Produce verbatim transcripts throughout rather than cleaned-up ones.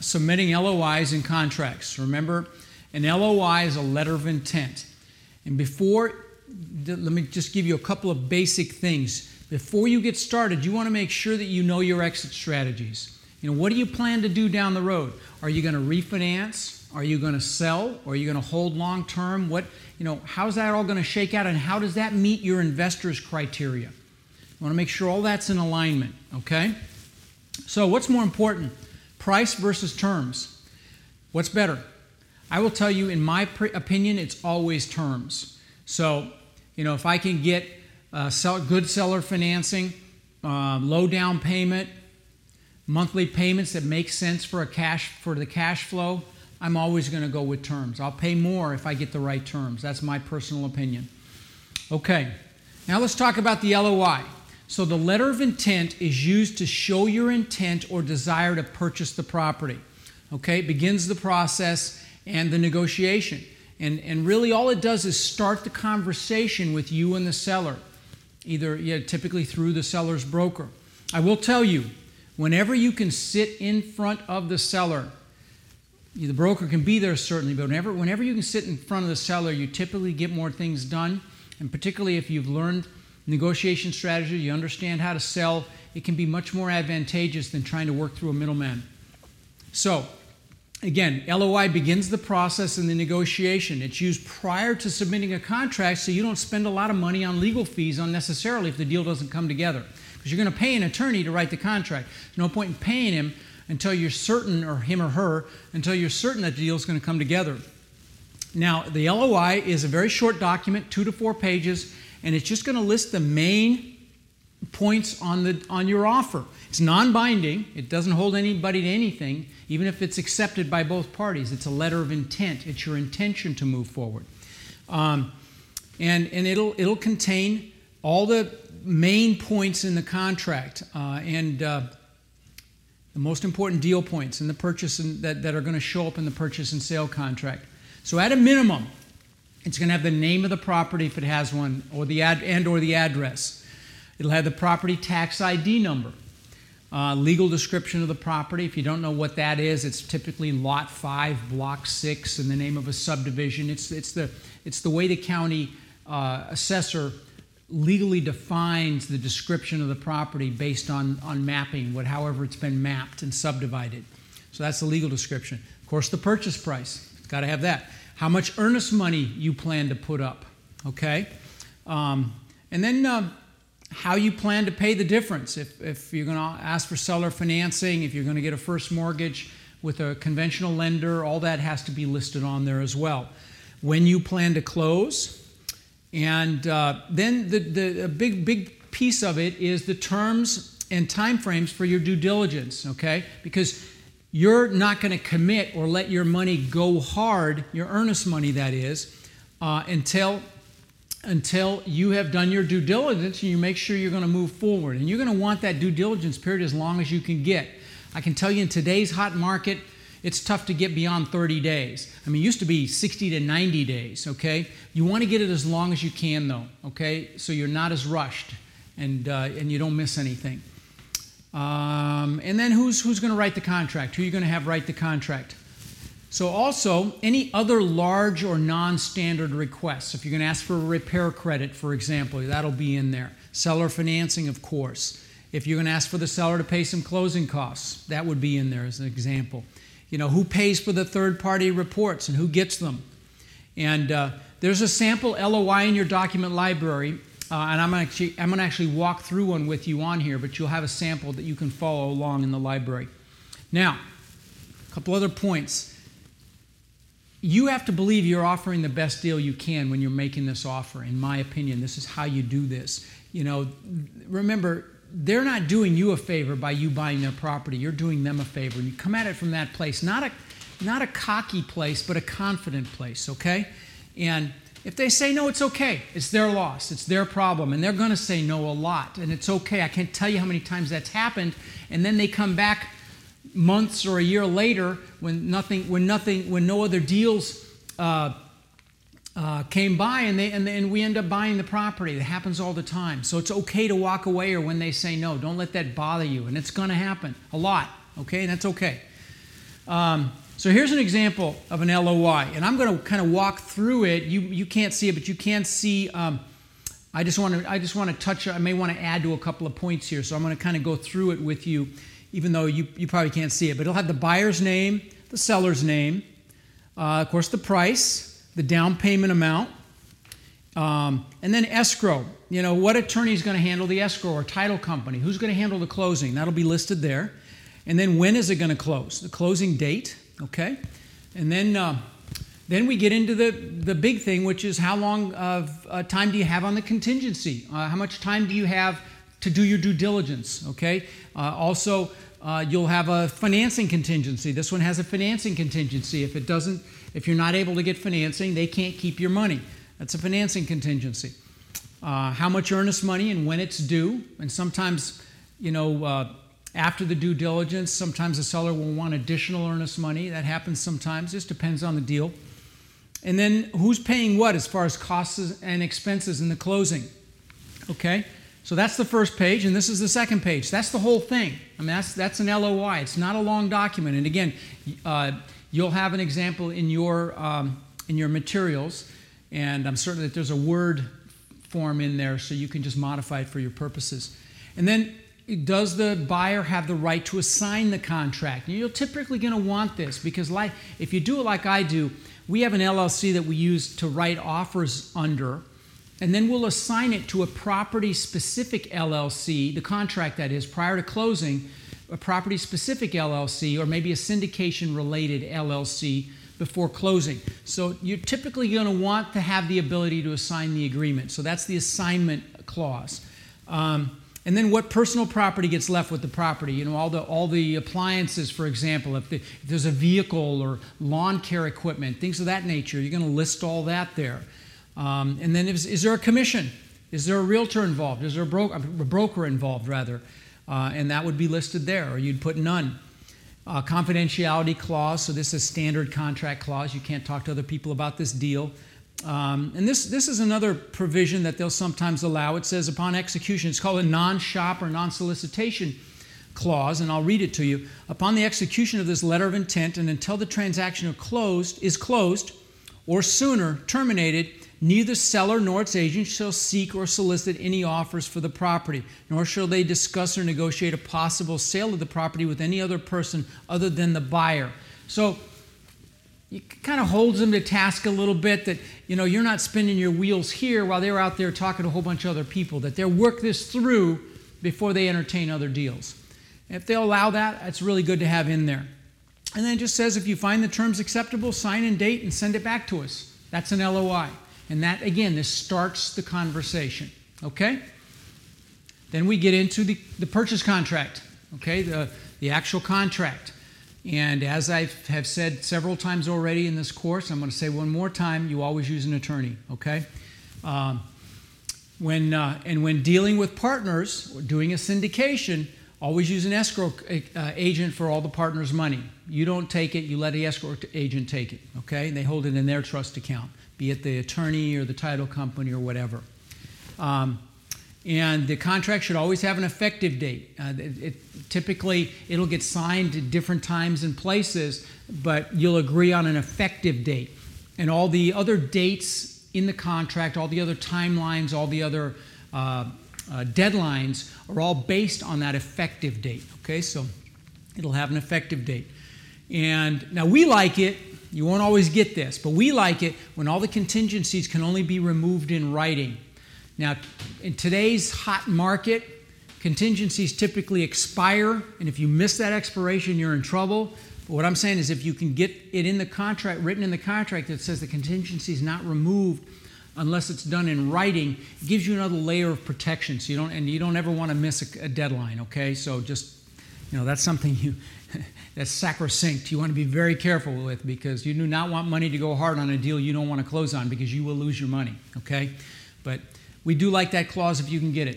submitting L O Is and contracts. Remember, an L O I is a letter of intent. And before, let me just give you a couple of basic things. Before you get started, you want to make sure that you know your exit strategies. You know, what do you plan to do down the road? Are you going to refinance? Are you going to sell? Or are you going to hold long term? What, you know, how's that all going to shake out, and how does that meet your investors' criteria? You want to make sure all that's in alignment, okay? So what's more important? Price versus terms. What's better? I will tell you, in my opinion, it's always terms. So, you know, if I can get uh, sell, good seller financing, uh, low down payment, monthly payments that make sense for a cash for the cash flow, I'm always going to go with terms. I'll pay more if I get the right terms. That's my personal opinion. Okay, now let's talk about the L O I. So the letter of intent is used to show your intent or desire to purchase the property. Okay, it begins the process and the negotiation. And, and really all it does is start the conversation with you and the seller, either yeah, typically through the seller's broker. I will tell you, whenever you can sit in front of the seller, the broker can be there certainly, but whenever, whenever you can sit in front of the seller, you typically get more things done. And particularly if you've learned negotiation strategy, you understand how to sell, it can be much more advantageous than trying to work through a middleman. So, again, L O I begins the process in the negotiation. It's used prior to submitting a contract so you don't spend a lot of money on legal fees unnecessarily if the deal doesn't come together. Because you're going to pay an attorney to write the contract. There's no point in paying him until you're certain, or him or her, until you're certain that the deal is going to come together. Now, the L O I is a very short document, two to four pages, and it's just going to list the main points on, the, on your offer. It's non-binding. It doesn't hold anybody to anything, even if it's accepted by both parties. It's a letter of intent. It's your intention to move forward. Um, and and it'll, it'll contain all the main points in the contract uh, and uh, the most important deal points in the purchase and that, that are going to show up in the purchase and sale contract. So at a minimum, it's going to have the name of the property if it has one, or the ad, and or the address. It'll have the property tax I D number, uh, legal description of the property. If you don't know what that is, it's typically Lot five, Block six, and the name of a subdivision. It's, it's, the, it's the way the county uh, assessor legally defines the description of the property based on, on mapping, what, however it's been mapped and subdivided. So that's the legal description. Of course, the purchase price. It's got to have that. How much earnest money you plan to put up, okay? Um, and then uh, how you plan to pay the difference. If, if you're going to ask for seller financing, if you're going to get a first mortgage with a conventional lender, all that has to be listed on there as well. When you plan to close. And uh, then the, the a big, big piece of it is the terms and timeframes for your due diligence, okay? Because you're not going to commit or let your money go hard, your earnest money that is, uh, until, until you have done your due diligence and you make sure you're going to move forward. And you're going to want that due diligence period as long as you can get. I can tell you in today's hot market, it's tough to get beyond thirty days. I mean, it used to be sixty to ninety days, okay? You want to get it as long as you can, though, okay? So you're not as rushed and, uh, and you don't miss anything. Um, and then who's, who's going to write the contract? Who are you going to have write the contract? So also, any other large or non-standard requests. If you're going to ask for a repair credit, for example, that'll be in there. Seller financing, of course. If you're going to ask for the seller to pay some closing costs, that would be in there as an example. You know, who pays for the third-party reports and who gets them? And uh, there's a sample L O I in your document library, uh, and I'm going to I'm going to actually walk through one with you on here, but you'll have a sample that you can follow along in the library. Now, a couple other points. You have to believe you're offering the best deal you can when you're making this offer. In my opinion, this is how you do this. You know, remember, they're not doing you a favor by you buying their property. You're doing them a favor. And you come at it from that place, not a, not a cocky place, but a confident place, okay? And if they say no, it's okay. It's their loss. It's their problem. And they're going to say no a lot. And it's okay. I can't tell you how many times that's happened. And then they come back months or a year later when nothing, when nothing, when no other deals uh, uh, came by, and they and, and we end up buying the property. It happens all the time. So it's okay to walk away, or when they say no, don't let that bother you. And it's going to happen a lot. Okay, and that's okay. Um, so here's an example of an L O I, and I'm going to kind of walk through it. You you can't see it, but you can see. Um, I just want to I just want to touch. I may want to add to a couple of points here, so I'm going to kind of go through it with you, even though you you probably can't see it. But it'll have the buyer's name, the seller's name, uh, of course the price, the down payment amount, um, and then escrow. You know, what attorney is going to handle the escrow, or title company? Who's going to handle the closing? That'll be listed there. And then when is it going to close? The closing date, okay? And then uh, then we get into the, the big thing, which is how long of uh, time do you have on the contingency? Uh, how much time do you have to do your due diligence, okay? Uh, also, uh, you'll have a financing contingency. This one has a financing contingency. If it doesn't, if you're not able to get financing, they can't keep your money. That's a financing contingency. Uh, how much earnest money and when it's due, and sometimes, you know, uh, after the due diligence, sometimes the seller will want additional earnest money. That happens sometimes, just depends on the deal. And then who's paying what as far as costs and expenses in the closing, okay? So that's the first page, and this is the second page. That's the whole thing. I mean, that's, that's an L O I. It's not a long document. And again, uh, you'll have an example in your, um, in your materials, and I'm certain that there's a Word form in there so you can just modify it for your purposes. And then, does the buyer have the right to assign the contract? And you're typically going to want this because like, if you do it like I do, we have an L L C that we use to write offers under, and then we'll assign it to a property-specific L L C, the contract that is, prior to closing, a property-specific L L C or maybe a syndication-related L L C before closing. So you're typically going to want to have the ability to assign the agreement. So that's the assignment clause. Um, And then what personal property gets left with the property? You know, all the all the appliances, for example, if, the, if there's a vehicle or lawn care equipment, things of that nature, you're going to list all that there. Um, and then is, is there a commission? Is there a realtor involved? Is there a, bro- a broker involved, rather? Uh, and that would be listed there, or you'd put none. Uh, confidentiality clause, so this is standard contract clause. You can't talk to other people about this deal. Um, and this, this is another provision that they'll sometimes allow. It says upon execution, it's called a non-shop or non-solicitation clause, and I'll read it to you. Upon the execution of this letter of intent and until the transaction are closed, is closed or sooner terminated, neither seller nor its agent shall seek or solicit any offers for the property, nor shall they discuss or negotiate a possible sale of the property with any other person other than the buyer. So it kind of holds them to task a little bit that, you know, you're not spinning your wheels here while they're out there talking to a whole bunch of other people, that they'll work this through before they entertain other deals. And if they'll allow that, that's really good to have in there. And then it just says if you find the terms acceptable, sign and date and send it back to us. That's an L O I. And that, again, this starts the conversation, okay? Then we get into the, the purchase contract, okay, the, the actual contract. And as I have said several times already in this course, I'm going to say one more time, you always use an attorney, okay? Um, when, uh, and when dealing with partners, or doing a syndication, always use an escrow uh, agent for all the partners' money. You don't take it, you let the escrow agent take it, okay? And they hold it in their trust account, be it the attorney or the title company or whatever. Um, And the contract should always have an effective date. Uh, it, it, typically, it'll get signed at different times and places, but you'll agree on an effective date. And all the other dates in the contract, all the other timelines, all the other uh, uh, deadlines are all based on that effective date. Okay, so it'll have an effective date. And now we like it. You won't always get this, but we like it when all the contingencies can only be removed in writing. Now, in today's hot market, contingencies typically expire, and if you miss that expiration, you're in trouble. But what I'm saying is if you can get it in the contract, written in the contract that says the contingency is not removed unless it's done in writing, it gives you another layer of protection. So you don't, and you don't ever want to miss a, a deadline, okay? So just, you know, that's something you, that's sacrosanct. You want to be very careful with because you do not want money to go hard on a deal you don't want to close on because you will lose your money, okay? But we do like that clause if you can get it.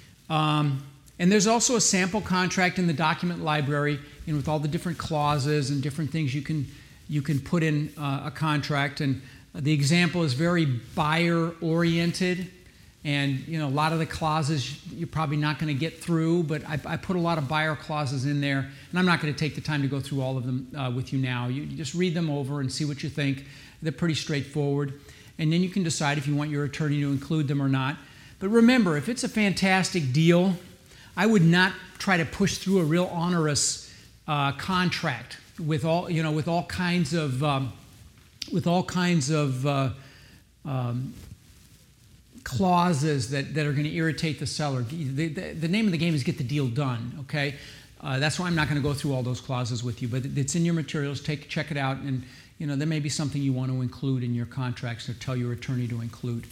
Um, and there's also a sample contract in the document library, you know, with all the different clauses and different things you can you can put in uh, a contract. And the example is very buyer-oriented. And you know, a lot of the clauses you're probably not going to get through, but I, I put a lot of buyer clauses in there, and I'm not going to take the time to go through all of them uh, with you now. You, you just read them over and see what you think. They're pretty straightforward, and then you can decide if you want your attorney to include them or not. But remember, if it's a fantastic deal, I would not try to push through a real onerous uh, contract with all you know with all kinds of um, with all kinds of uh, um, clauses that, that are going to irritate the seller. The, the, the name of the game is get the deal done, okay? Uh, that's why I'm not going to go through all those clauses with you, but it's in your materials. Take, check it out, and you know, there may be something you want to include in your contracts or tell your attorney to include.